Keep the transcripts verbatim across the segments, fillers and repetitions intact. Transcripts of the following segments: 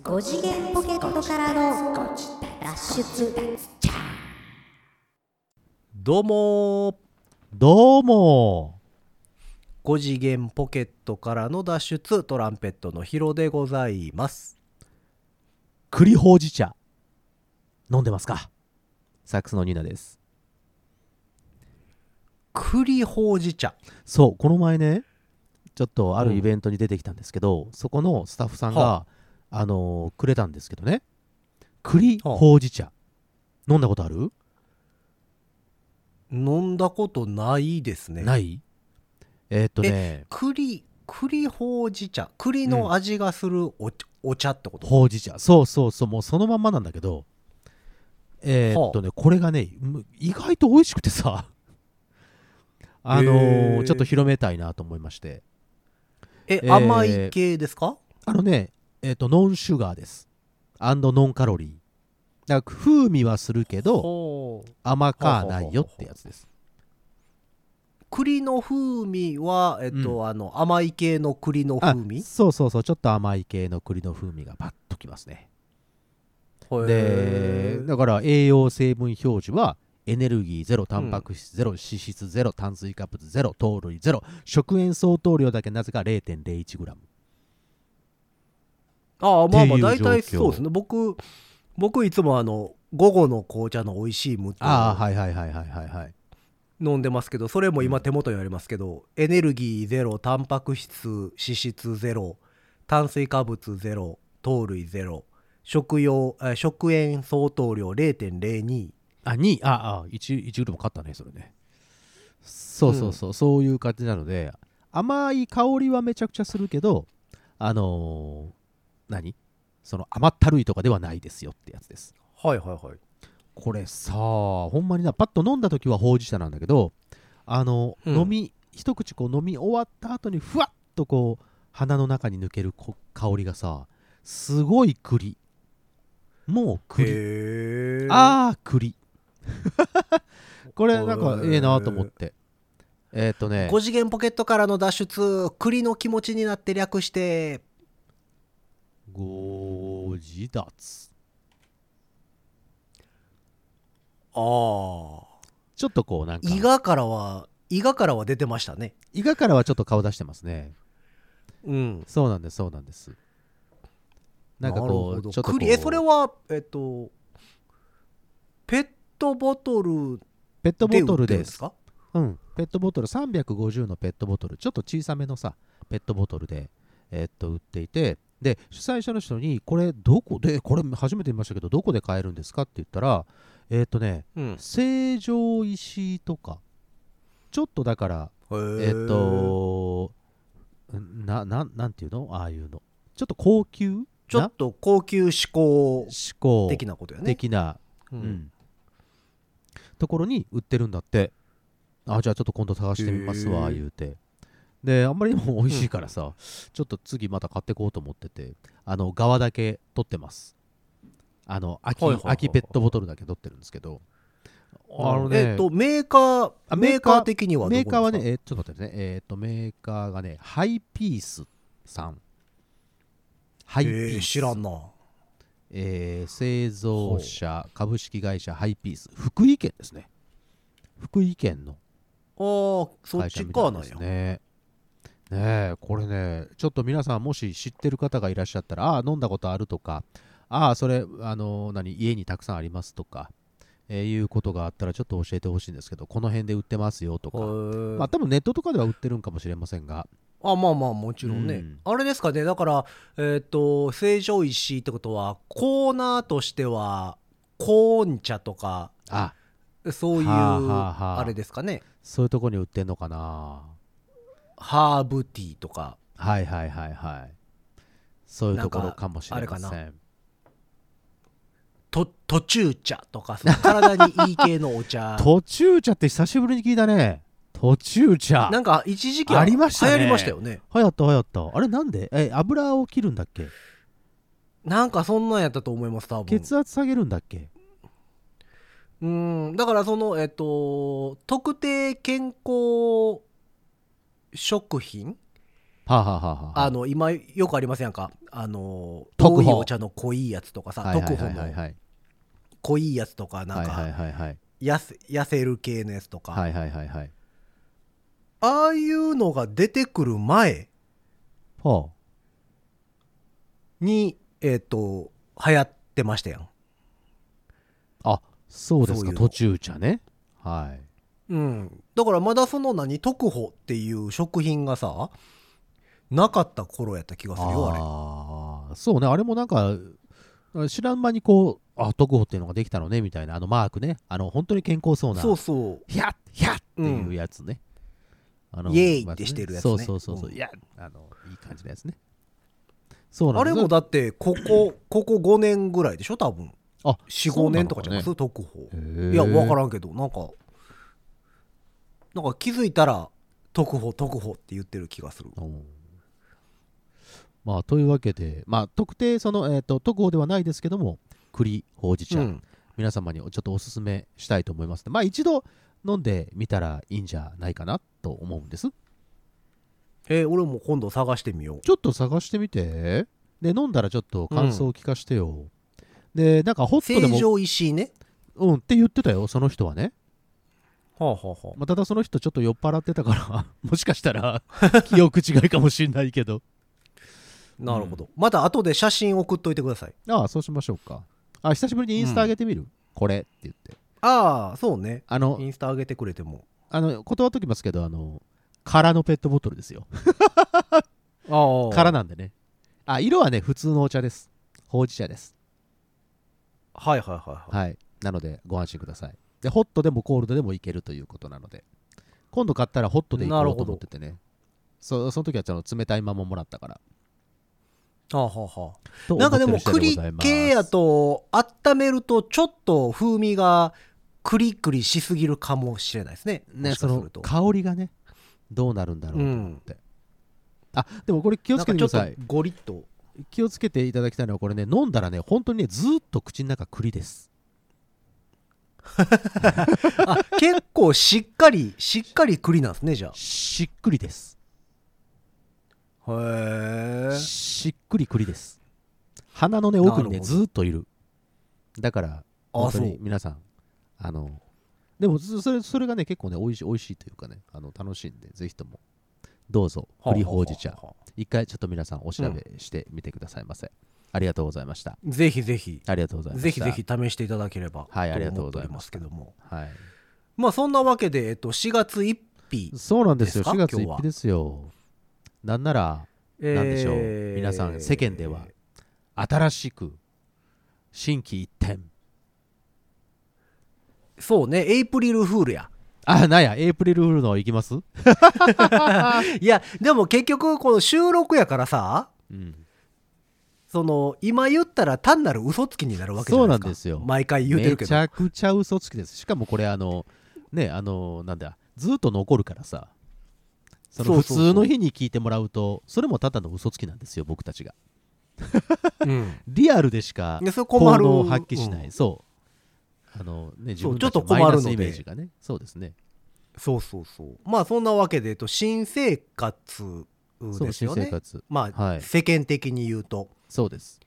ご次元ポケットからの脱出。 どうもどうもご次元ポケットからの脱出、トランペットのヒロでございます。 栗ほうじ茶飲んでますか？サックスのニーナです。 栗ほうじ茶。 そう、この前ねちょっとあるイベントに出てきたんですけど、うん、そこのスタッフさんが、はあ、あのー、くれたんですけどね、栗ほうじ茶、はあ、飲んだことある？ 飲んだことないですね。 ない？えー、っとねえ栗栗ほうじ茶、栗の味がする お,、うん、お茶ってこと？ ほうじ茶、そうそうそう、もうそのまんまなんだけど、えー、っとね、はあ、これがね意外と美味しくてさあのー、ちょっと広めたいなと思いまして。 え、えー、甘い系ですか？ あのね、えー、とノンシュガーです。アンドノンカロリー。だから風味はするけど甘かないよってやつです。 栗の風味は、えっと、うん、あの甘い系の栗の風味？ そうそうそう、ちょっと甘い系の栗の風味がパッときますね。でだから栄養成分表示はエネルギーゼロ、タンパク質ゼロ、うん、脂質ゼロ、炭水化物ゼロ、糖類ゼロ、食塩相当量だけなぜか れいてんれいいちグラム。 ああ、まあまあ大体そうですね。僕僕いつもあの午後の紅茶の美味しい無糖を飲んでますけど、それも今手元にありますけど、うん、エネルギーゼロ、タンパク質脂質ゼロ、炭水化物ゼロ、糖類ゼロ、食用食塩相当量 れいてんれいに。 あ、に、ああ、いち、いちグラム買ったね、それね。そうそうそう、うん、そういう感じなので、甘い香りはめちゃくちゃするけど、あのー、何その甘ったるいとかではないですよってやつです。 はいはいはい。 これさ、ほんまにな、パッと飲んだ時はほうじ茶なんだけど、あの、うん、飲み、一口こう飲み終わった後に、ふわっとこう、鼻の中に抜ける香りがさ、すごい栗。もう栗。あー、栗。これなんかええなと思って。えー、っとねご次元ポケットからの脱出、栗の気持ちになって略してご自脱。 ああ、 ちょっとこうなんか伊賀からは伊賀からは出てましたね。 伊賀からはちょっと顔出してますね。 うん、 そうなんですそうなんです。なんかこうちょっとこう栗、えそれはえっとペットボトルペットボトルですか？うん、ペットボトルさんびゃくごじゅうのペットボトル、ちょっと小さめのさペットボトルで、えー、っと売っていて、で主催者の人にこれどこで、これ初めて見ましたけどどこで買えるんですかって言ったら、えー、っとね、うん、成城石井とかちょっとだからえー、っとなななんていうの、ああいうのちょっと高級ちょっと高級志向的なことやね。 的な、うんうん、ところに売ってるんだって。あ、じゃあちょっと今度探してみますわ言うて、であんまりにも美味しいからさ、うん、ちょっと次また買ってこうと思ってて、あの側だけ取ってます。あの空き、はいはいはいはい、空きペットボトルだけ取ってるんですけど、 あのね、えっとメーカーメーカー的にはどこですか？ メーカーはね、えー、ちょっと待ってね、えっとメーカーがねハイピースさん。ハイピース、 知らんな。 えー、製造者株式会社ハイピース、福井県ですね。福井県の会社みたいですね。ねえ、これねちょっと皆さんもし知ってる方がいらっしゃったら、ああ飲んだことあるとか、ああそれあの何家にたくさんありますとか、えー、いうことがあったらちょっと教えてほしいんですけど、この辺で売ってますよとか、まあ多分ネットとかでは売ってるんかもしれませんが、 あ、まあまあもちろんね、うん、あれですかね。だからえっと成城石井ってことはコーナーとしてはコーン茶とか、 あ、 そういう、はあはあ、あれですかね。 そういうとこに売ってんのかな。 ハーブティーとか、 はいはいはいはい、そういうところかもしれません。あれかな、 と途中茶とか、その体にいい系のお茶途中茶って久しぶりに聞いたね。途中茶なんか一時期はありましたね。 流行りましたよね。 流行った流行った。あれなんでえ油を切るんだっけ？ なんかそんなんやったと思います。多分血圧下げるんだっけ？ うん、だからそのえっと特定健康食品はあ、はあはあはあ、 あの今よくありませんか、あの特保多いお茶の濃いやつとかさ、 はいはい特保のはいはいはい濃いやつとか、なんはいはいかはいはいやせ痩せる系のやつとか、 はいはいはいはいああいうのが出てくる前はにえっ、と流行ってましたやん。 ああそうですそういうのか途中茶ねはいうん、だからまだその何特保っていう食品がさなかった頃やった気がするよあれ。 ああそうねあれもなんか知らん間にこうあ特保っていうのができたのねみたいなあのマークねあの本当に健康そうなそうそうヒャッヒャッっていうやつね、あのイエーイってしてるやつねそうそうそうそう、 うんいやあのいい感じのやつねそうなんあですれもだってここここごねんぐらいでしょ多分。 あよん、ごねんとかじゃないそです特保。 うなのかねいや分からんんけどなんかなんか気づいたら特保特保って言ってる気がする。 まあというわけでまあ特定そのえっ、と特保ではないですけども栗ほうじ茶、 うん皆様にちょっとおすすめしたいと思いますのでまあ一度飲んでみたらいいんじゃないかなと思うんです。 えー俺も今度探してみよう。 ちょっと探してみてで飲んだらちょっと感想を聞かせてよ、でなんかホットでも成城石井ね。 うんって言ってたよその人はね、 はあはあはあ。 まあ、ただその人ちょっと酔っ払ってたからもしかしたら記憶違いかもしれないけどなるほど、また後で写真送っといてください。 ああそうしましょうか。あ久しぶりにインスタ上げてみる、これって言ってああそうね、 あのインスタ上げてくれても。 あの断っときますけどあの空のペットボトルですよああ空なんでね。あ色はね普通のお茶です。ほうじ茶です。 はいはいはいはい、 はいなのでご安心ください。でホットでもコールドでもいけるということなので今度買ったらホットでいこうと思っててね。そ, その時はちょっと冷たいままもらったからはあはあはあ、 となんかでも思ってる次栗第ございます系やと温めるとちょっと風味がクリクリしすぎるかもしれないですね。 ねもしかするとその香りがねどうなるんだろうと思って、 うん、 あでもこれ気をつけてください。 なんかちょっとゴリッと気をつけていただきたいのはこれね飲んだらね本当にねずーっと口の中栗です。 あ結構しっかりしっかり栗なんですねじゃしっくりです。 あ。へえ。 しっくり栗です。鼻のね奥にねなるほどずーっといる。だから本当そうに皆さんあのでもそれそれがね結構ね美味しい美味しいというかねあの楽しいんでぜひともどうぞ栗ほうじ茶はあはあはあはあ一回ちょっと皆さんお調べしてみてくださいませ、ありがとうございました。 ぜひぜひありがとうございました。 ぜひぜひ試していただければはいありがとう思っておりございまますすけども、 はいまあそんなわけで、えっと、しがつついたちそうなんですよですかしがつ今日はついたちですよ。なんならなんでしょう、 えー皆さん世間では新しく心機一転そうねエイプリルフールや。 あなんやエイプリルフールの行きます、 いやでも結局この収録やからさうん、 その今言ったら単なる嘘つきになるわけじゃないですか。 そうなんですよ毎回言うてるけど。 めちゃくちゃ嘘つきです。しかもこれあのねあのなんだずっと残るからさその普そうそうそう通の日に聞いてもらうとそれもただの嘘つきなんですよ僕たちがうんリアルでしかでそれ効困る能を発揮しない、 うんそうあのね自分ちょたちっと困るのでマイナスイメージがねそうですねそうそうそうまあそんなわけで、えっと、新生活そうですよね。 新生活まあ、 はい世間的に言うとそうです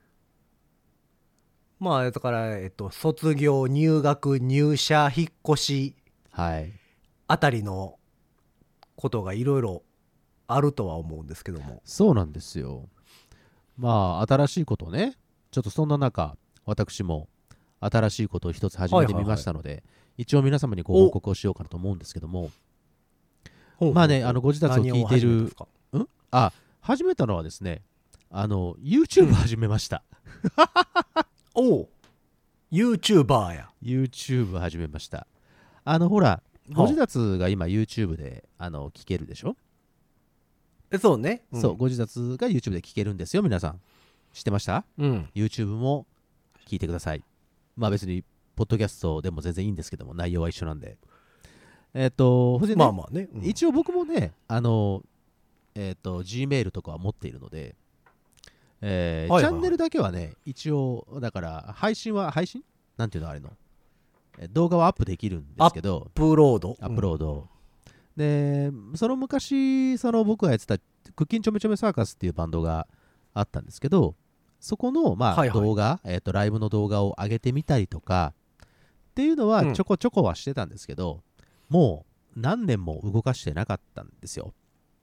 まあだから、えっと、卒業入学入社引っ越しはいあたりのことがいろいろあるとは思うんですけども、 そうなんですよ。まあ新しいことをねちょっとそんな中私も新しいことを一つ始めてみましたので、一応皆様にご報告をしようかなと思うんですけども、まあねあのご自宅を聞いている何を始めたんですか？ んあ始めたのはですねあの YouTube 始めました、 おう YouTuber や。 YouTube 始めました。あのほらご自宅が今 YouTube であの聞けるでしょ、 えそうね、んそうご自宅が YouTube で聞けるんですよ皆さん知ってました？ うん YouTube も聞いてください。まあ別にポッドキャストでも全然いいんですけども内容は一緒なんでえっ、とほんでねまあまあね、うん一応僕もねあのえっ、と Gmail とかは持っているので、えーはいはいはいチャンネルだけはね一応だから配信は配信なんていうのあれのえ動画はアップできるんですけどアップロードアップロード、 でその昔その僕がやってたクッキンちょめちょめサーカスっていうバンドがあったんですけど、そこのまあはいはい動画、えーとライブの動画を上げてみたりとかっていうのはうんちょこちょこはしてたんですけど、もう何年も動かしてなかったんですよ。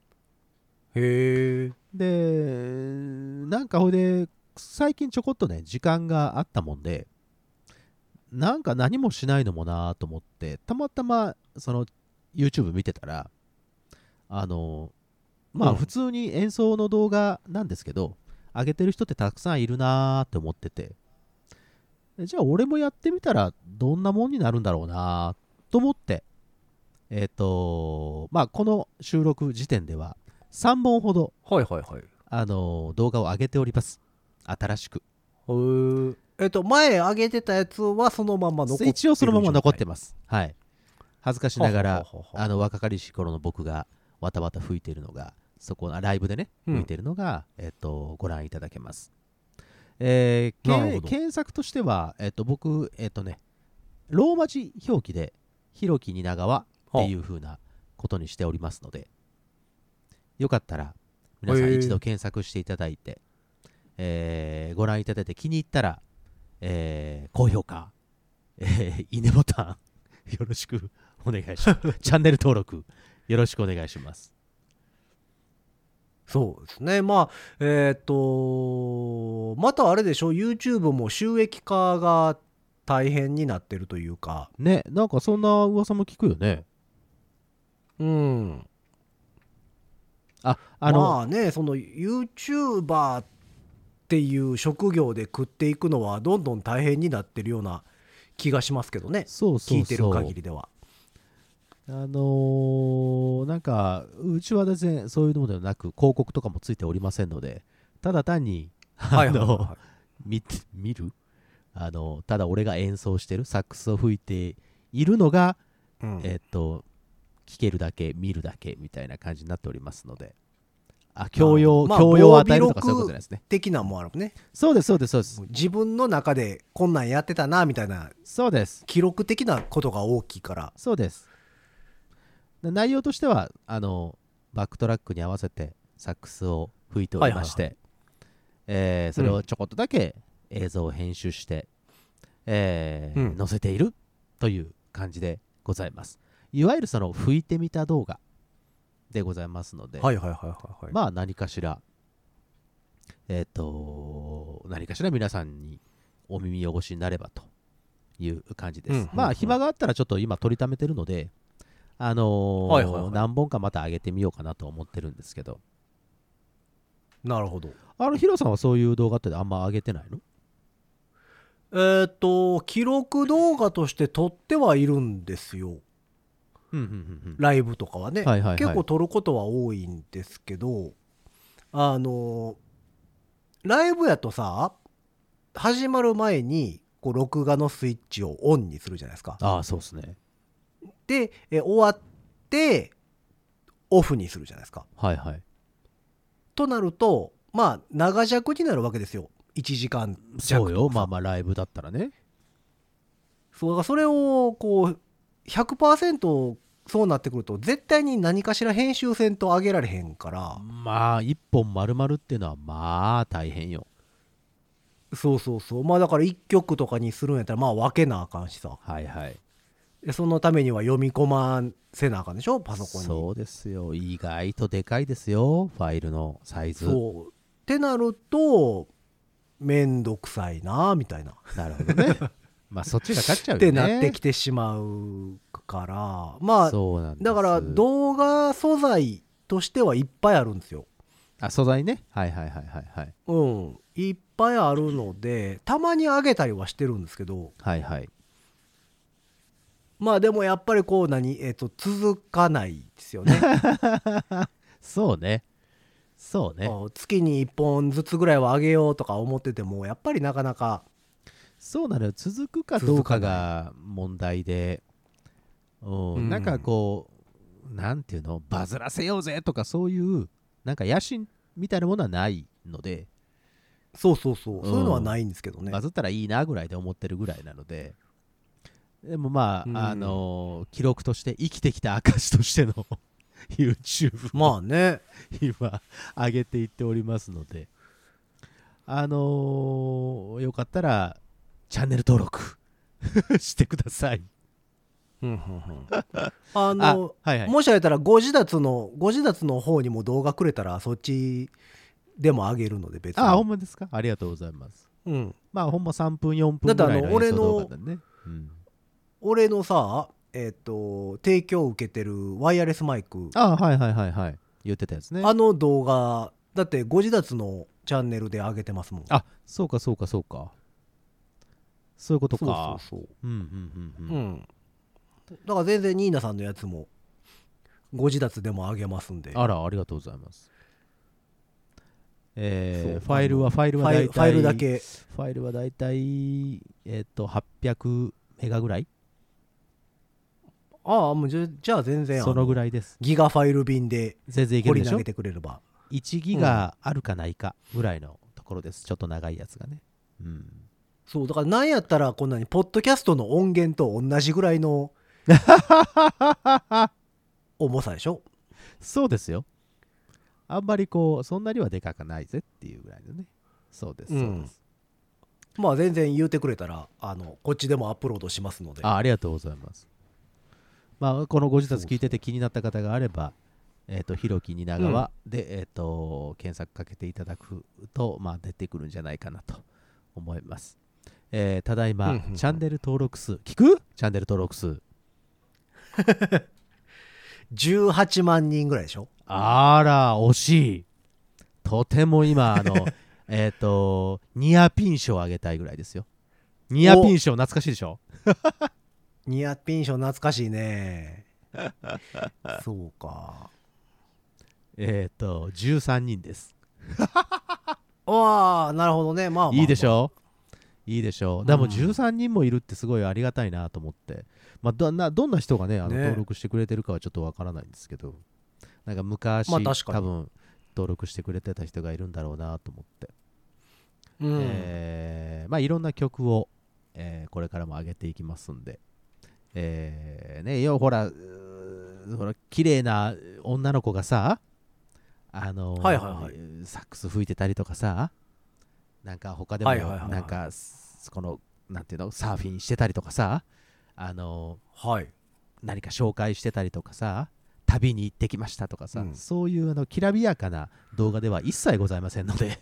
へえ。 でなんかほいで最近ちょこっとね時間があったもんで、なんか何もしないのもなと思って、たまたまその YouTube 見てたら、あのまあうん普通に演奏の動画なんですけど、上げてる人ってたくさんいるなーって思ってて、じゃあ俺もやってみたらどんなもんになるんだろうなと思って、えっ、とまあこの収録時点ではさんぼんほど、 はいはいはい。 あの動画を上げております。新しくへーえっと前上げてたやつはそのまま残ってる一応そのまま残ってまます。はい。恥ずかしながらははははあの若かりし頃の僕がわたわた吹いているのが、そこライブでねうん吹いているのが、えっとご覧いただけます。えーけなるほど検索としては、えっと僕えっとねローマ字表記でひろき蜷川っていう風なことにしておりますので、よかったら皆さんへー一度検索していただいて、えーご覧いただいて気に入ったら、えー高評価、えーいいねボタンよろしくお願いしますチャンネル登録よろしくお願いします。 そうですね。まあえっとまたあれでしょ、 YouTube も収益化が大変になってるというか、 ね、なんかそんな噂も聞くよね。 うんああの、 まあね、その YouTuber っていう職業で食っていくのはどんどん大変になってるような気がしますけどね、 そうそうそう、 聞いてる限りでは。 あのーなんかうちは全然そういうのではなく広告とかもついておりませんので、ただ単にはいあのはいはいはい見て見るあのただ俺が演奏してるサックスを吹いているのが、 うんえっと聞けるだけ見るだけみたいな感じになっておりますので、あ教養、 まあ教養を与えるとかそういうことじゃないですね。 的なもんあるね。 そうですそうですそうです自分の中でこんなんやってたなみたいなそうです記録的なことが大きいから。 そうです。で内容としてはあのバックトラックに合わせてサックスを吹いておりまして、 はいはいえーそれをちょこっとだけ映像を編集して、えーうん載せているという感じでございます。いわゆるその吹いてみた動画でございますので、 はいはいはいはいはい。 まあ何かしらえっ、と何かしら皆さんにお耳汚しになればという感じです。 うんうんうんまあ暇があったらちょっと今取りためてるので、あのーはいはいはい何本かまた上げてみようかなと思ってるんですけど、 なるほど。 あのヒロさんはそういう動画ってあんま上げてないの？ えっと記録動画として撮ってはいるんですよ、 うんうんうんライブとかはね、 はいはいはい結構撮ることは多いんですけど、あのライブやとさ、始まる前にこう録画のスイッチをオンにするじゃないですか。 ああそうですね。 でえ終わってオフにするじゃないですか。 はいはい。 となるとまあ長尺になるわけですよ、いちじかん弱そうよ、 とかさ。 まあまあライブだったらね。 そうだからそれをこう ひゃくパーセント そうなってくると絶対に何かしら編集せんと上げられへんから、 まあ一本丸々っていうのはまあ大変よ。 そうそうそう、まあだからいっきょくとかにするんやったらまあ分けなあかんしさ、 はいはい。 でそのためには読み込ませなあかんでしょ、パソコンに。 そうですよ。意外とでかいですよ、ファイルのサイズ。 そうってなるとめんどくさいなみたいななるほどね。まあそっちが勝っちゃうっよね。 てなってきてしまうからまあそうなんです。 だから動画素材としてはいっぱいあるんですよ。 あ、素材ね。はいはいはいはいはい。 うんいっぱいあるのでたまに上げたりはしてるんですけど、 はいはい。 まあでもやっぱりこう何えっと続かないですよね。 そうね。そうね。 あ月にいっぽんずつぐらいは上げようとか思っててもやっぱりなかなかそうなのよ。続くかどうかが問題で、うんうんなんかこう、なんていうの、バズらせようぜとかそういう、なんか野心みたいなものはないので、 そうそうそう、 うんそういうのはないんですけどね。 バズったらいいなぐらいで思ってるぐらいなので、 でもまあ、 うんあのー記録として生きてきた証としてのYouTube まもあね。 今上げていっておりますので、あのーよかったらチャンネル登録してください。 うんうんうんあのあ、はいはい。 もしあれたらご自立のご自立の方にも動画くれたらそっちでもあげるので別に。 あ、ほんまですか？ありがとうございます。 うん。 まあほんまさんぷんよんぷんぐらいの演奏動画だね。うん、 俺のさ、えっ、と提供を受けてるワイヤレスマイク、 あ、はいはいはいはい。言ってたやつね。 あの動画だってご自立のチャンネルで上げてますもん。 あ、そうかそうかそうか。そういうことか。 そうそうそう。 うんうんうんう。 うんん。だから全然ニーナさんのやつもご自立でも上げますんで。 あら、ありがとうございます。えー、 そうファイルはファイルはファイルだいたいファイルだけ。 ファイルはだいたいえっとはっぴゃくメガぐらい。 ああ、もうじゃじゃあ全然そのぐいらいです。 ギガファイル便で全然いけるでしょ。 掘り投げてくれれば。 いちギガあるかないかぐらいのところです。ちょっと長いやつがね。うん。 そうだからなんやったらこんなにポッドキャストの音源と同じぐらいの重さでしょ。 そうですよ。あんまりこうそんなにはでかくないぜっていうぐらいのね。そうですそうです。 まあ全然言うてくれたらあのこっちでもアップロードしますので。 あ、ありがとうございます。まあこのご自宅聞いてて気になった方があれば、えっとひろきにながわでえっと検索かけていただくとまあ出てくるんじゃないかなと思います。えーただいま、 うんうんうんチャンネル登録数聞く？チャンネル登録数じゅうはちまんにんぐらいでしょ。 あら惜しい。とても今あのえっとニアピン賞をあげたいぐらいですよ。ニアピン賞懐かしいでしょ。 ニアピン賞懐かしいね。そうか。 えっとじゅうさんにんです。 わあ、なるほどね。まあまあ、まあ、 いいでしょいいでしょう。でもうんじゅうさんにんもいるってすごいありがたいなと思って、まあ、どんなどんな人がねあのね登録してくれてるかはちょっとわからないんですけど、なんか昔、 まあ確かに多分登録してくれてた人がいるんだろうなと思って、 うんえーまあいろんな曲を、えーこれからも上げていきますんで、えーね、よほらうーほら綺麗な女の子がさあのーはいはいはいサックス吹いてたりとかさ、なんか他でもはいはいはいはいなんかこのなんていうのサーフィンしてたりとかさ、あのはい。 何か紹介してたりとかさ、旅に行ってきましたとかさ、 うんそういうあのきらびやかな動画では一切ございませんので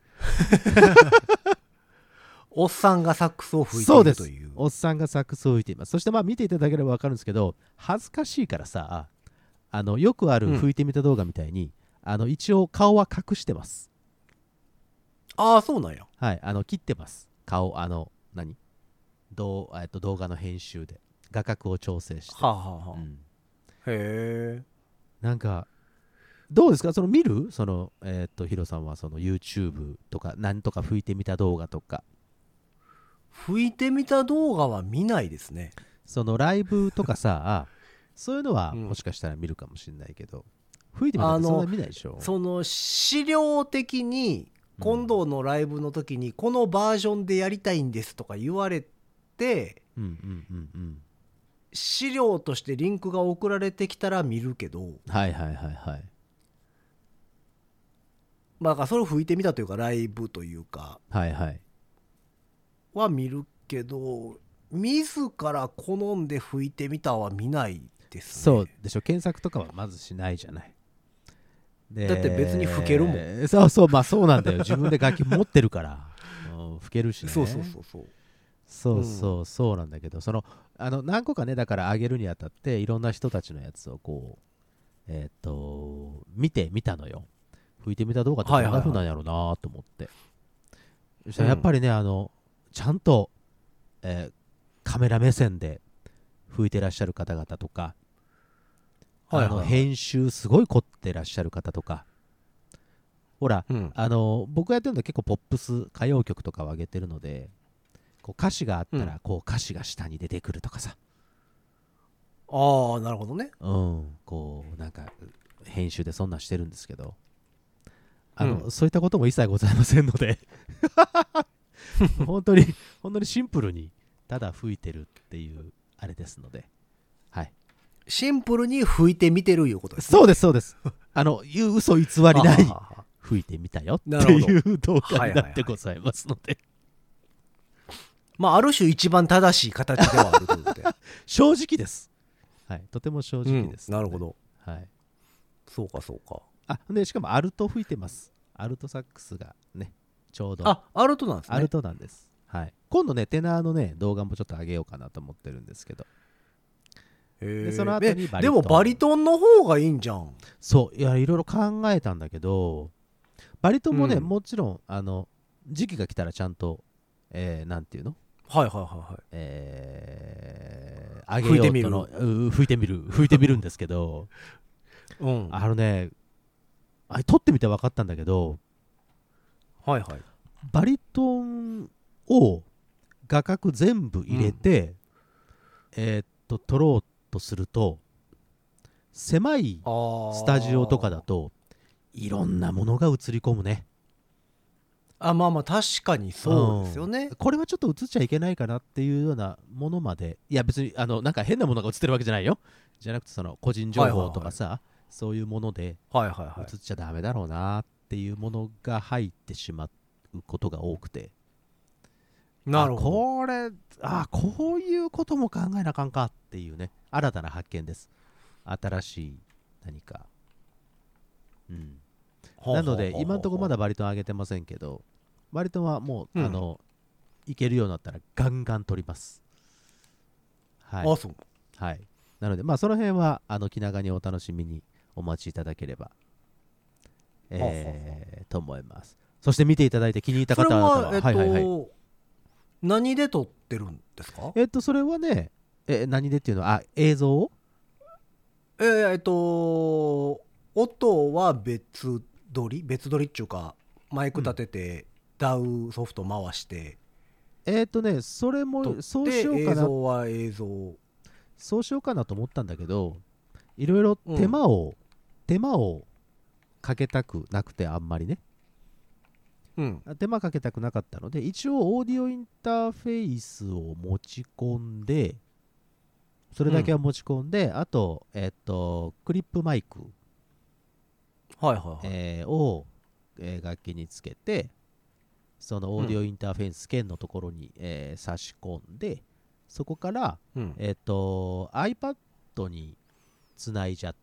おっさんがサックスを吹いてそうですいるという。 おっさんがサックスを吹いています。そしてまあ見ていただければ分かるんですけど、恥ずかしいからさ、あのよくあるうん吹いてみた動画みたいに、あの一応顔は隠してます。 ああ、そうなんや。 はい、あの切ってます顔、あの何どう、えっと、動画の編集で画角を調整して、 はあ、はあはあうん、 へえ。 なんかどうですか、その見るそのえっとヒロさんはその YouTube とか何とか吹いてみた動画とか、 吹いてみた動画は見ないですね。 そのライブとかさそういうのはうんもしかしたら見るかもしれないけど、吹いてみたってそんな見ないでしょ。 その資料的に今度のライブの時にこのバージョンでやりたいんですとか言われて、 うんうんうんうん資料としてリンクが送られてきたら見るけど、 はいはいはいはい。 まあだからそれを吹いてみたというかライブというかはいはいは見るけど、自ら好んで吹いてみたは見ないですね。 そうでしょ。検索とかはまずしないじゃない。でだって別に吹けるもん。 そうそう、まあそうなんだよ。自分で楽器持ってるから、うん、吹けるしね。 そうそうそうそう。 そうそうそうなんだけど、そのあの何個かねだから上げるにあたっていろんな人たちのやつをこうえっ、と見てみたのよ。吹いてみた動画ってどんな風なんやろうなと思って、そしたらやっぱりね、あのちゃんと、えーカメラ目線で吹いてらっしゃる方々とか、 はいはいはいあの編集すごい凝ってらっしゃる方とか、ほら、 うんあの僕がやってるのは結構ポップス歌謡曲とかを上げてるので、こう歌詞があったうんらこう歌詞が下に出てくるとかさ、 ああなるほどね。 うん、こうなんか編集でそんなんしてるんですけど、あの、 うんそういったことも一切ございませんので本当に本当にシンプルにただ吹いてるっていうあれですので、はい、 シンプルに吹いてみてるいうことですね。 そうですそうですあのいう嘘偽りない吹いてみたよっていう動画になってございますので、 まあある種一番正しい形ではあるということで正直です、はい、とても正直です、 うん、なるほど、 はい、 そうかそうか。 あでしかもアルト吹いてます。アルトサックスがねちょうどあアルトなんですね。 アルトなんです、はい、今度ねテナーのね動画もちょっと上げようかなと思ってるんですけど、でその後にバリトン。 でもバリトンの方がいいんじゃん。 そういやいろいろ考えたんだけどバリトンもね、 うん、 もちろんあの時期が来たらちゃんと、えー、なんていうの、 はいはいはいはい、 えー、上げようとの吹いてみる吹いてみるんですけどうん、 あのねあれ撮ってみて分かったんだけど、 はいはい、 バリトンを画角全部入れて、うん、えー、っと撮ろうとすると狭いスタジオとかだといろんなものが映り込むね。 あまあまあ確かにそうですよね、 うん、これはちょっと映っちゃいけないかなっていうようなものまで、いや別にあのなんか変なものが映ってるわけじゃないよ、じゃなくてその個人情報とかさ、はいはいはい、そういうもので映っちゃダメだろうなっていうものが入ってしまうことが多くて、 なるほど、 これあこういうことも考えなあかんかっていうね新たな発見です。新しい何か、うん、なので今のところまだバリトン上げてませんけど、バリトンはもう、うん、あのいけるようになったらガンガン取ります。はい、 あそうはい、なのでまあその辺はあの気長にお楽しみにお待ちいただければ、えー、と思います。そして見ていただいて気に入った方々は、 それは、えっと、はいはいはい、何で撮ってるんですか？ えっとそれはね、え何でっていうのはあ映像をえー、えっと音は別撮り別撮りっていうかマイク立てて、うん、ダウソフト回してえっとねそれもそうしようかな、 映像は映像そうしようかなと思ったんだけどいろいろ手間を、うん、手間をかけたくなくてあんまりね、うん、手間かけたくなかったので一応オーディオインターフェースを持ち込んでそれだけは持ち込んで、うん、あとえっとクリップマイク、 はいはいはいえー、を、えー、楽器につけてそのオーディオインターフェース鍵のところに、えー、差し込んでそこから、うん、えっと iPad につないじゃって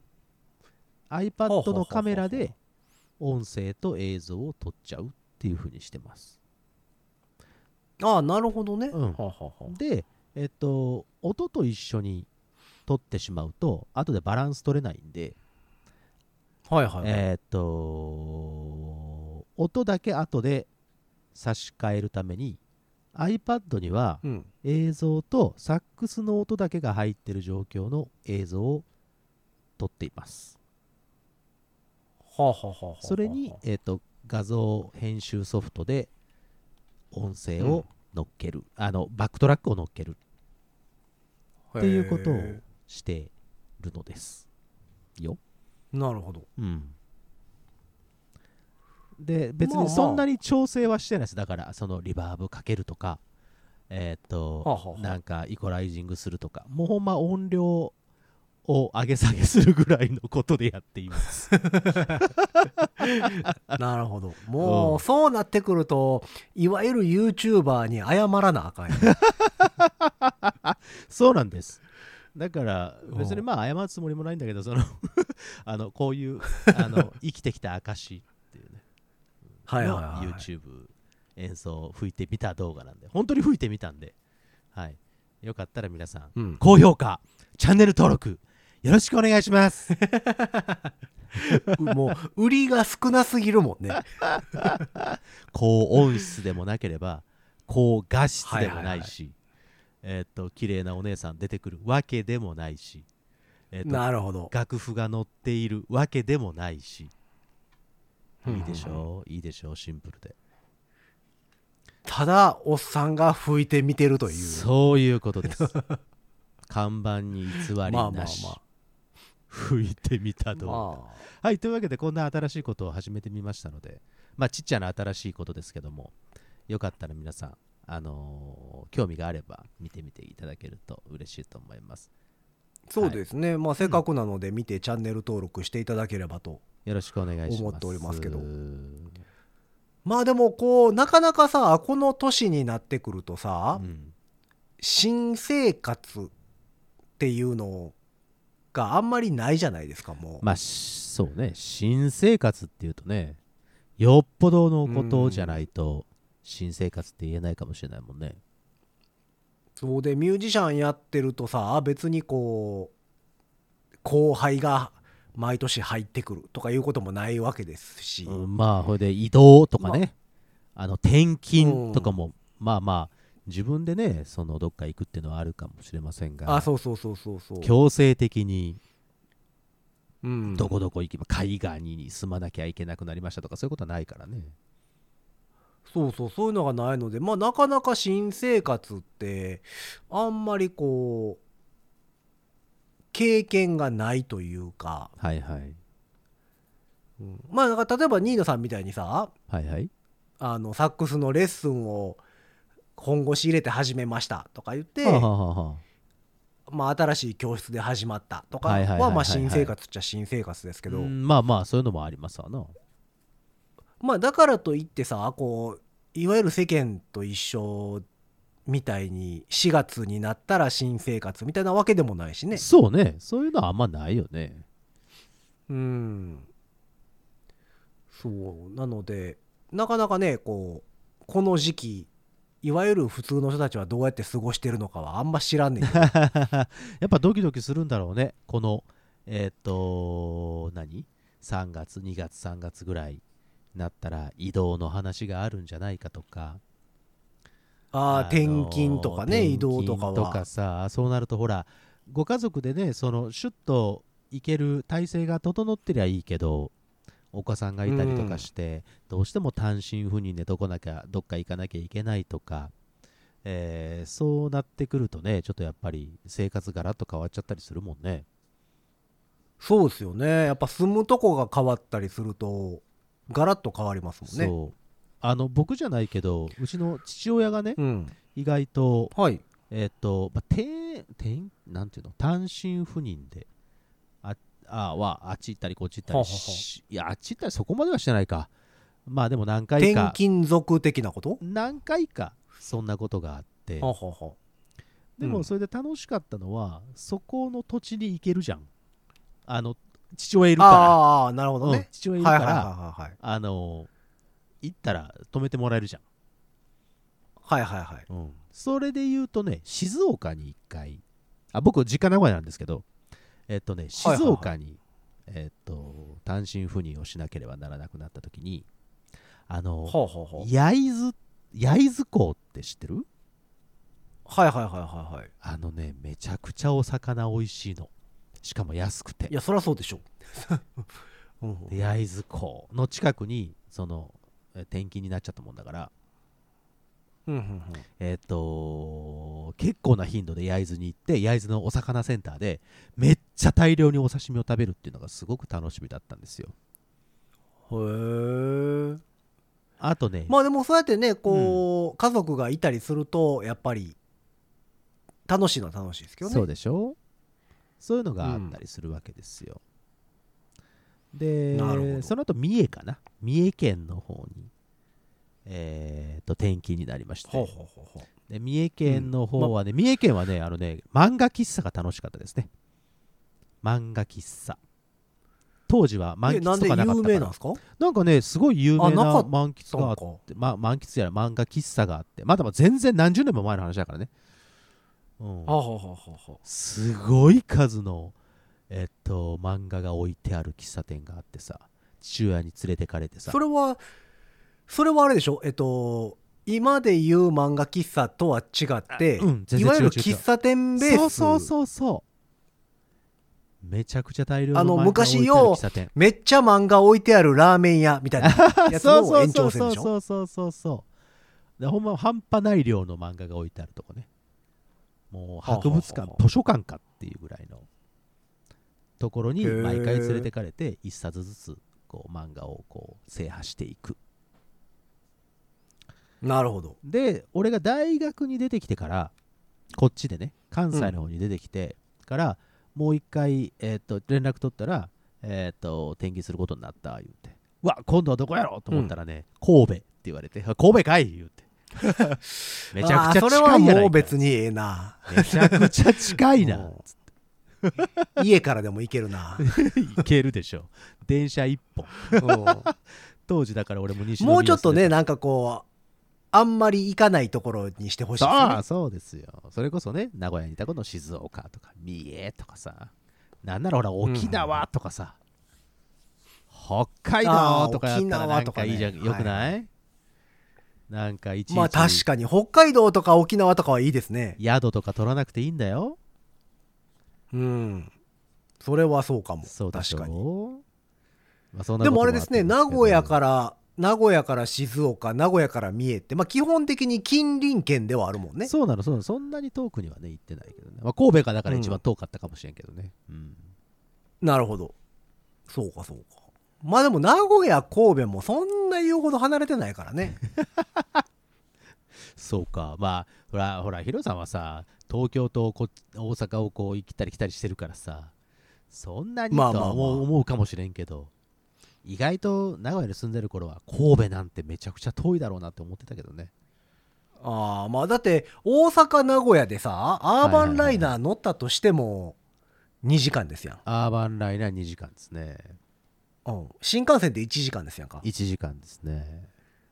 iPad のカメラで音声と映像を撮っちゃうっていう風にしてます。 ああなるほどね、うん、 はははでえっと音と一緒に撮ってしまうと後でバランス取れないんで、 はいはいはい、 えっと音だけ後で差し替えるために iPad には映像とサックスの音だけが入っている状況の映像を撮っています。 はあはあはあはあ、 それに、えーと、画像編集ソフトで音声を乗っける、うん、あのバックトラックを乗っけるっていうことをしてるのですよ。 なるほど、 うん、で別にそんなに調整はしてないです。だからそのリバーブかけるとかえっと、はあはあ、なんかイコライジングするとかもうほんま音量を上げ下げするぐらいのことでやっていますなるほど。もう、うん、そうなってくるといわゆる YouTuber に謝らなあかんよそうなんです。だから別にまあ謝るつもりもないんだけどそのあのこういうあの生きてきた証っていうねはいはい、はい、 YouTube 演奏吹いてみた動画なんで本当に吹いてみたんで、はい、よかったら皆さん、うん、高評価チャンネル登録よろしくお願いしますもう売りが少なすぎるもんね高音質でもなければ高画質でもないし、はいはいはい、えー、っと綺麗なお姉さん出てくるわけでもないし、えー、っとなるほど楽譜が載っているわけでもないし、いいでしょう、うんうん、いいでしょう、シンプルでただおっさんが吹いてみてるというそういうことです看板に偽りなし、まあまあまあ、吹いてみた動画、まあ、はいというわけでこんな新しいことを始めてみましたのでまあちっちゃな新しいことですけどもよかったら皆さんあのー興味があれば見てみていただけると嬉しいと思います。 そうですね、まあせっかくなので見てチャンネル登録していただければとよろしくお願いします。 思っておりますけど、まあでもこうなかなかさこの年になってくるとさ、 うん、 新生活っていうのがあんまりないじゃないですか。もうまあそうね、新生活っていうとね、よっぽどのことじゃないと新生活って言えないかもしれないもんね。 そうでミュージシャンやってるとさ別にこう後輩が毎年入ってくるとかいうこともないわけですし、 うん、まあほいで移動とかね、ま、あの転勤とかも、うん、まあまあ自分でねそのどっか行くっていうのはあるかもしれませんが、 あそうそうそうそうそう強制的にうん、 どこどこ行けば海岸に住まなきゃいけなくなりましたとかそういうことはないからね。 そうそうそういうのがないので、まあなかなか新生活ってあんまりこう経験がないというか、 はいはい、 うん、まあなんか例えばニーナさんみたいにさ、 はいはい、 あのサックスのレッスンを本腰入れて始めましたとか言って、 はあはあはあ、まあ新しい教室で始まったとかはまあ新生活っちゃ新生活ですけど、 まあまあそういうのもありますわな。 まあだからといってさこういわゆる世間と一緒みたいにしがつになったら新生活みたいなわけでもないしね。 そうね、そういうのはあんまないよね。 うんそうなのでなかなかねこうこの時期いわゆる普通の人たちはどうやって過ごしてるのかはあんま知らんねんけどやっぱドキドキするんだろうね。このえっ、ー、と何さんがつにがつさんがつぐらいになったら移動の話があるんじゃないかとか、 ああ転勤とかね移動とかはとかさ、そうなるとほらご家族でねそのシュッと行ける体制が整ってりゃいいけど、お子さんがいたりとかして、うん、どうしても単身赴任でどこなきゃどっか行かなきゃいけないとか、えー、そうなってくるとねちょっとやっぱり生活ガラッと変わっちゃったりするもんね。 そうですよね。やっぱ住むとこが変わったりするとガラッと変わりますもんね。 そうあの僕じゃないけどうちの父親がね、うん、意外と、 はい、 えっ、ー、と、まあ、てんなんていうの単身赴任でああはあっち行ったりこっち行ったりしははは、いやあっち行ったりそこまではしてないか。まあでも何回か転勤族的なこと何回かそんなことがあって、 ははは、 でもそれで楽しかったのは、うん、そこの土地に行けるじゃん。あの父親いるから。 ああなるほどね、うん、 父親いるから、はいはいはいはい、あの行ったら止めてもらえるじゃん。 はいはいはい、 うん、それで言うとね静岡にいっかい、あ僕実家名古屋なんですけど、えっとね静岡に、はいはいはい、えっと単身赴任をしなければならなくなった時にあの、 ほうほうほう、 焼津焼津港って知ってる？ はいはいはいはいはい、 あのねめちゃくちゃお魚美味しいの、しかも安くて。 いやそりゃそうでしょで焼津港の近くにその転勤になっちゃったもんだから、 うんうんうん、 えっと結構な頻度で焼津に行って焼津のお魚センターでめっちゃ大量にお刺身を食べるっていうのがすごく楽しみだったんですよ。 へー、 あとねまあでもそうやってねこう、うん、家族がいたりするとやっぱり楽しいのは楽しいですけどね。 そうでしょ。そういうのがあったりするわけですよ、うん、でその後三重かな、三重県の方にえー、と転勤になりまして、ほうほうほうほう、で三重県の方はね、うんま、三重県はねあのね漫画喫茶が楽しかったですね。漫画喫茶当時は満喫とかなかったから。なんで有名なんですか？なんかねすごい有名な満喫があって、ま、満喫やら漫画喫茶があって、まだまだ全然何十年も前の話だからね、うん、ははははすごい数のえっと漫画が置いてある喫茶店があってさ、父親に連れてかれてさ、 それはそれはあれでしょ、えっと今で言う漫画喫茶とは違って、うん、いわゆる喫茶店ベース。 そうそうそうそう、めちゃくちゃ大量の漫画が置いてある昔よめっちゃ漫画置いてあるラーメン屋みたいなやつの延長線でしょ。 そうそうそうそうそうでほんま半端ない量の漫画が置いてあるとこね、もう博物館、はははは図書館かっていうぐらいのところに毎回連れてかれて一冊ずつこう漫画をこう制覇していく。 なるほど。 で俺が大学に出てきてからこっちでね関西の方に出てきてから、うん、もう一回、えー、と連絡取ったら、えー、と転勤することになった言うて、うわ今度はどこやろと思ったらね、うん、神戸って言われて、神戸かい言うてめちゃくちゃ近いやないか。 それはもう別にええな。 めちゃくちゃ近いなつって家からでも行けるな。 行けるでしょ電車一本当時だから俺も西宮もうちょっとねなんかこうあんまり行かないところにしてほしいですよね。 ああそうですよ。それこそね名古屋にいたことの静岡とか三重とかさ、なんならほら沖縄とかさ、うん、北海道とかやったらなんかいいじゃん、ね、よくない、はい、なんかいちいちまあ確かに北海道とか沖縄とかはいいですね。 宿とか取らなくていいんだよ。 うんそれはそうかも。 そうでしょ。 確かに。 まあ、そんなでもあれですね、名古屋から名古屋から静岡、名古屋から三重って、まあ、基本的に近隣県ではあるもんね。 そうなのそうなの。そんなに遠くにはね行ってないけどね、まあ、神戸がだから一番遠かったかもしれんけどね、うんうん、 なるほど。そうかそうか。まあでも名古屋神戸もそんな言うほど離れてないからねそうか。まあほらほらヒロさんはさ東京とこ大阪をこう行ったり来たりしてるからさ、そんなにとは思うかもしれんけど、意外と名古屋に住んでる頃は神戸なんてめちゃくちゃ遠いだろうなって思ってたけどね。 ああまあだって大阪名古屋でさアーバンライナー乗ったとしてもにじかんですやん。 アーバンライナーにじかんですね。 うん、新幹線でいちじかんですやんか。 いちじかんですね。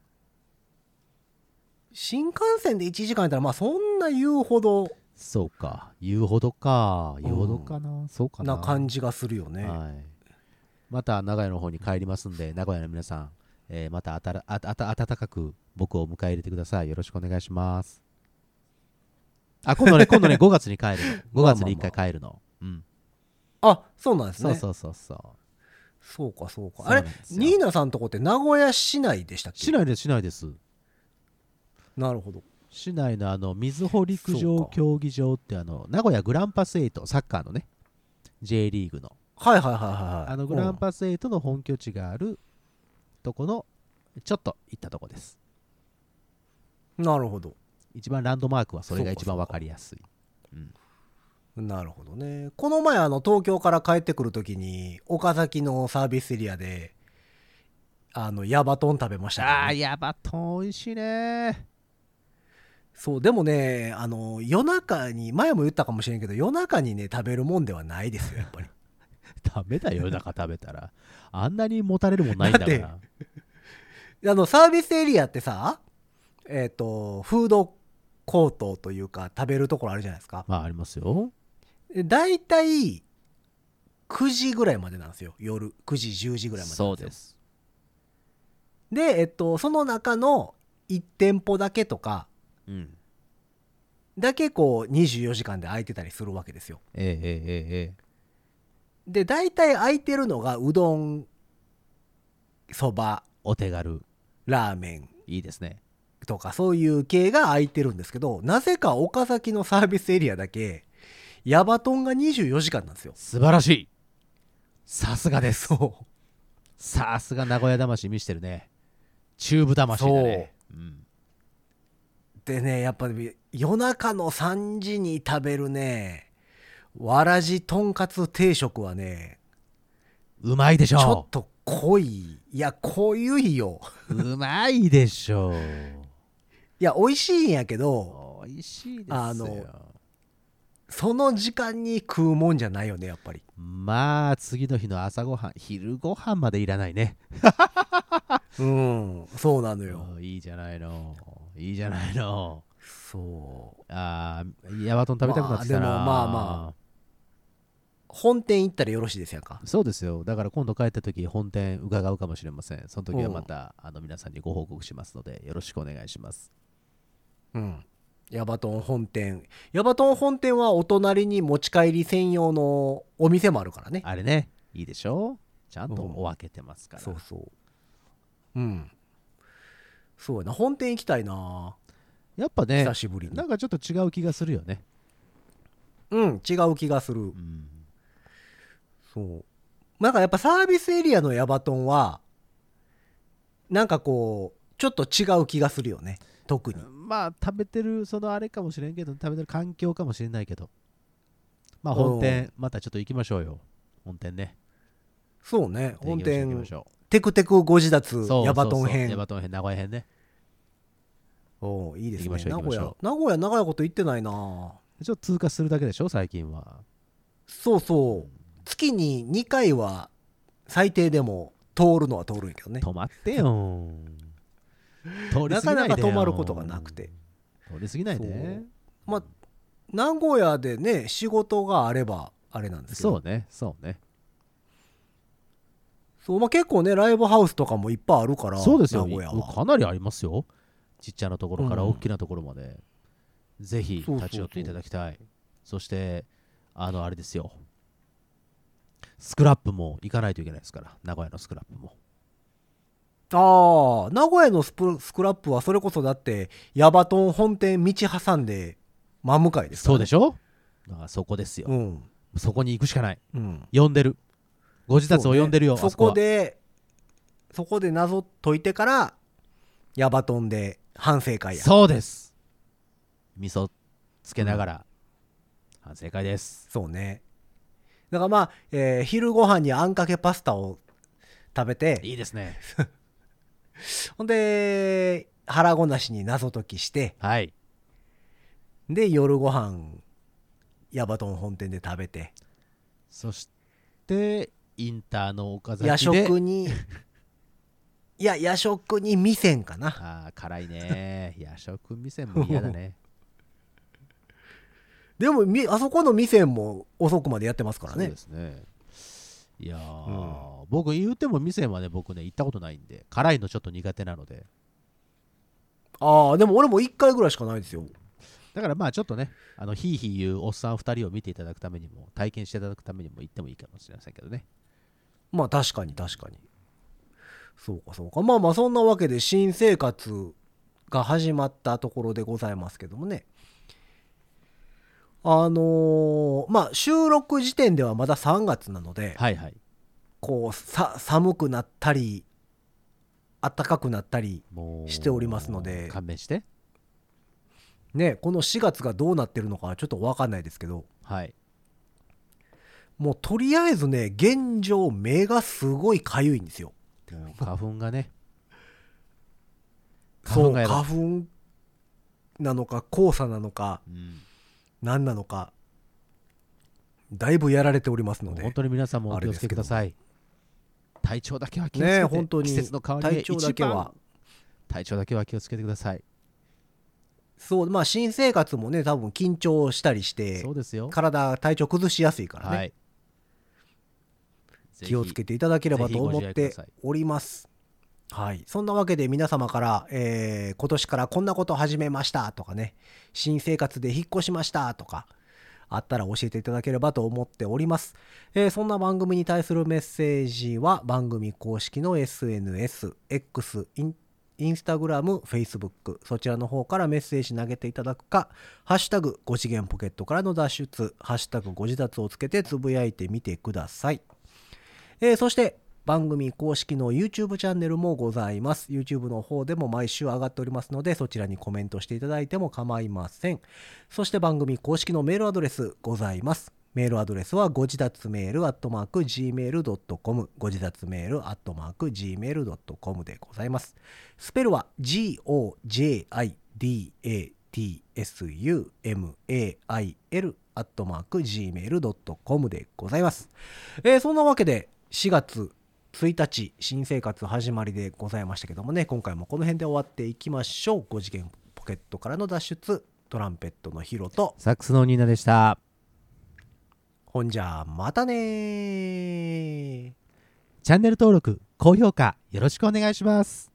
新幹線でいちじかんやったらまあそんな言うほど。 そうか言うほどか言うほどかな、うん、そうかなな感じがするよね。 はい。また名古屋の方に帰りますんで、名古屋の皆さん、えー、またあたらあた温かく僕を迎え入れてください。よろしくお願いします。あ、今度ね、今度ね、ごがつに帰るの。ごがつにいっかい帰るの。うん。 あ、そうなんですね。 そうそうそうそう。 そうかそうか。あれ、ニーナさんとこって名古屋市内でしたっけ？ 市内です、市内です。 なるほど。 市内のあの、瑞穂陸上競技場ってあの、名古屋グランパスエイト、サッカーのね、J リーグの。 はいはいはいはい。 あのグランパスエイトの本拠地があるとこのちょっと行ったとこです。 なるほど。 一番ランドマークはそれが一番分かりやすい。 うん、なるほどね。この前あの東京から帰ってくるときに岡崎のサービスエリアであのヤバトン食べましたね。 ああヤバトン美味しいね。 そうでもねあの夜中に前も言ったかもしれんけど夜中にね食べるもんではないですよやっぱり。 ダメだよ夜中食べたらあんなにもたれるもんないんだから。だってあのサービスエリアってさえっとフードコートというか食べるところあるじゃないですか。 まあありますよ。 だいたいくじぐらいまでなんですよ。夜くじじゅうじぐらいまでなんですよ。 そうです。 でえっとその中のいち店舗だけとか、うん、だけこうにじゅうよじかんで空いてたりするわけですよ。 ええええええ。 で大体空いてるのがうどんそばお手軽ラーメンいいですねとかそういう系が空いてるんですけど、なぜか岡崎のサービスエリアだけヤバトンがにじゅうよじかんなんですよ。 素晴らしい。さすがです。 そうさすが名古屋魂見してるね。中部魂だね。そう、うん、 でねやっぱり夜中のさんじに食べるねわらじとんかつ定食はねうまいでしょ。 ちょっと濃い。いや濃いよ。 うまいでしょ。 いや美味しいんやけど美味しいですよ。 あのその時間に食うもんじゃないよねやっぱり。 まあ次の日の朝ごはん昼ごはんまでいらないね。 うんそうなのよ。 いいじゃないのいいじゃないの。 そうあーヤバトン食べたくなってきたな。 まあ、でもまあまあ本店行ったらよろしいですやんか。 そうですよ。だから今度帰った時本店伺うかもしれません。その時はまたあの皆さんにご報告しますのでよろしくお願いします。 うんヤバトン本店ヤバトン本店はお隣に持ち帰り専用のお店もあるからね。 あれねいいでしょ。ちゃんとお分けてますから、 うん、そうそううんそうやな本店行きたいなやっぱね。 久しぶりになんかちょっと違う気がするよね。 うん違う気がする、うん、そうなんかやっぱサービスエリアのヤバトンはなんかこうちょっと違う気がするよね特に。 まあ食べてるそのあれかもしれんけど、食べてる環境かもしれないけど、まあ本店またちょっと行きましょうよ。本店ね。 そうね、本店行きましょう。 テクテクご自立そうそうそうヤバトン編。 ヤバトン編、名古屋編ね。 おいいですね。 行きましょう名古屋行きましょ名古屋長いこと行ってないな。 ちょっと通過するだけでしょ最近は。 そうそう、月ににかいは最低でも通るのは通るんやけどね。 止まってよ通りなか過ぎないでよ。 なか止まることがなくて、 通り過ぎないで。 まあ名古屋でね仕事があればあれなんですけど、 そうねそうね。 そう、まあ、結構ねライブハウスとかもいっぱいあるから。 そうですよ、 名古屋はかなりありますよ。ちっちゃなところからうん大きなところまで、ぜひそうそうそう立ち寄っていただきたい。そしてあのあれですよ、スクラップも行かないといけないですから、名古屋のスクラップも。 ああ、名古屋のスプスクラップはそれこそだってヤバトン本店道挟んで真向かいですから、ね、 そうでしょ。だからそこですよ、 うん、 そこに行くしかない。 うん、 呼んでる、ご自宅を呼んでるよ。 そ,、ね、そこでそこで謎解いてからヤバトンで反省会や。 そうです、味噌つけながら、うん、反省会です。 そうね。だからまあ、えー、昼ご飯にあんかけパスタを食べて、 いいですねほんで腹ごなしに謎解きして、 はい、 で夜ご飯ヤバトン本店で食べて、 そしてインターの岡崎で夜食にいや夜食に店かな。 あー辛いね夜食店も嫌だねでもあそこの店も遅くまでやってますからね。 そうですね。いやー、うん、僕言うても店はね、僕ね行ったことないんで、辛いのちょっと苦手なので。 ああ、でも俺もいっかいぐらいしかないですよ。 だからまあちょっとね、あのヒーヒー言うおっさんふたりを見ていただくためにも、体験していただくためにも行ってもいいかもしれませんけどね。 まあ確かに確かに。そうかそうか。まあまあそんなわけで新生活が始まったところでございますけどもね。あのー、まあ収録時点ではまださんがつなので、 はいはい、 こうさ寒くなったり暖かくなったりしておりますので、 勘弁してね、このしがつがどうなってるのかちょっと分かんないですけど、 はい、 もうとりあえずね現状目がすごいかゆいんですよ。 もう花粉がねそう花粉なのか黄砂なのか、うん、何なのかだいぶやられておりますので、 本当に皆さんもお気をつけください。体調だけは気をつけて、ね、 本当に季節の変わり目体調だけは体調だけは気をつけてください。 そう、まあ新生活もね多分緊張したりして、 そうですよ、 体体調崩しやすいからね、はい、気をつけていただければと思っております。はい、そんなわけで皆様から、えー、今年からこんなこと始めましたとかね、新生活で引っ越しましたとかあったら教えていただければと思っております。えー、そんな番組に対するメッセージは番組公式の エスエヌエス、X、インインスタグラム、フェイスブック、そちらの方からメッセージ投げていただくか、ハッシュタグご次元ポケットからの脱出、ハッシュタグご自立をつけてつぶやいてみてください。えー、そして番組公式の YouTube チャンネルもございます。 YouTube の方でも毎週上がっておりますので、そちらにコメントしていただいても構いません。そして番組公式のメールアドレスございます。メールアドレスはご自立メールアットマーク ジーメールドットコム ご自立メールアットマーク ジーメールドットコム でございます。スペルは ジーオージェーアイディーエーティーエスユーエムエーアイエル アットマーク ジーメールドットコム でございます。えー、そんなわけでしがつついたち新生活始まりでございましたけどもね、今回もこの辺で終わっていきましょう。ご次元ポケットからの脱出、トランペットのヒロとサックスのニーナでした。 ほんじゃまたねー。 チャンネル登録高評価よろしくお願いします。